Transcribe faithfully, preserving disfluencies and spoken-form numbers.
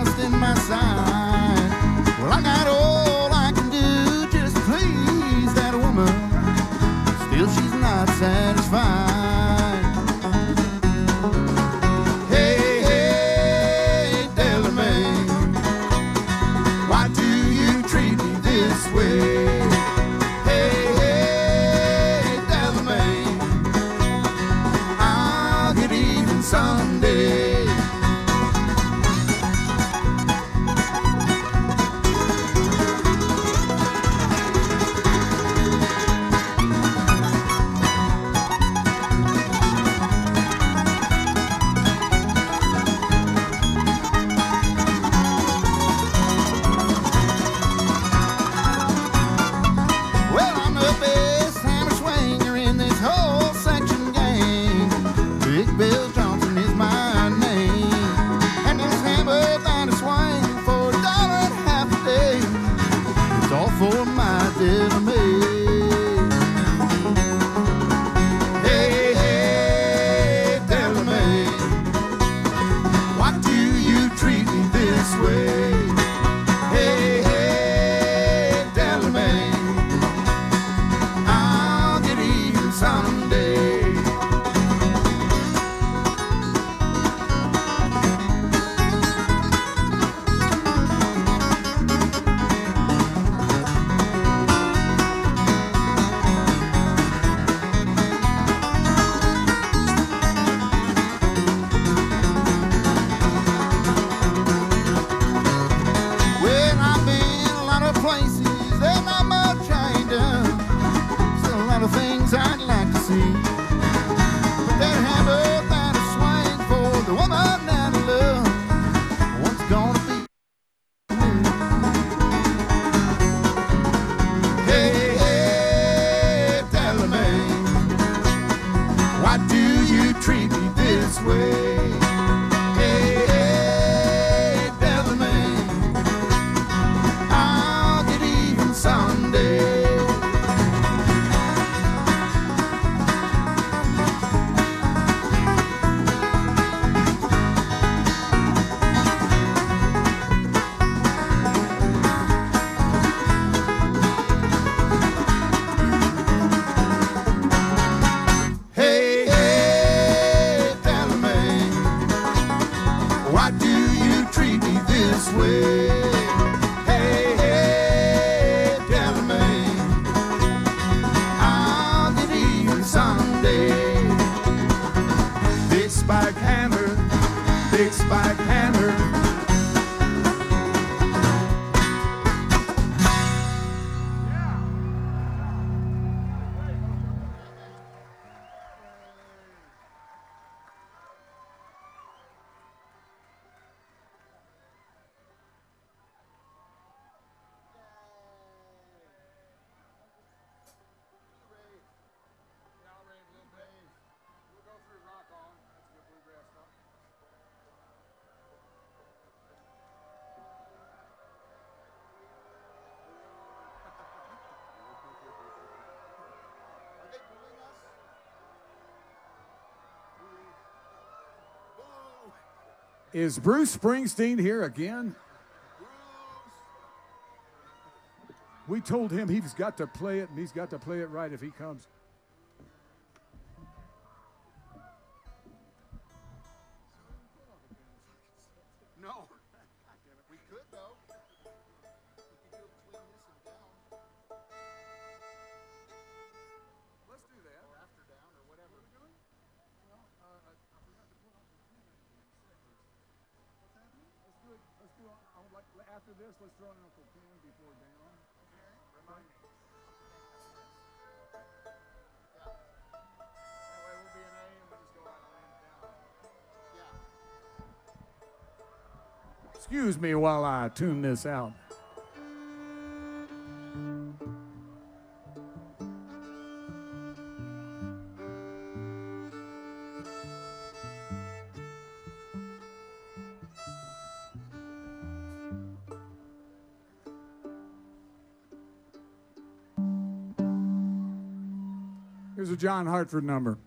lust in my sight. Well, I got all I can do just to please that woman. Still, she's not satisfied. Hey, hey, Delamain, why do you treat me this way? Hey, hey, Delamain, I'll get even someday. For my Delamain. Hey, hey, Delamain, why do you treat me this way? Hey, hey, Delamain, I'll get even someday. Things I'd like to see, but that hammer that a swing for the woman that I love, what's gonna be me? Hey, hey, Delamain, why do you treat me this way? Hey, hey, Delamain, I'll get even someday. Why do you treat me this way? Hey, hey, Delamain, I'll get even someday. Big spike hammer, big spike hammer. Is Bruce Springsteen here again? We told him he's got to play it, and he's got to play it right if he comes. No. We could, though. We could go between this and down. Let's do that. Or after down, or whatever. What are we doing? Well, uh, I forgot to put on the thing. What's happening? Let's do it. Let's do it. I would like, after this, let's throw in Uncle Ken before down. Okay. Remind me. Excuse me while I tune this out. Here's a John Hartford number.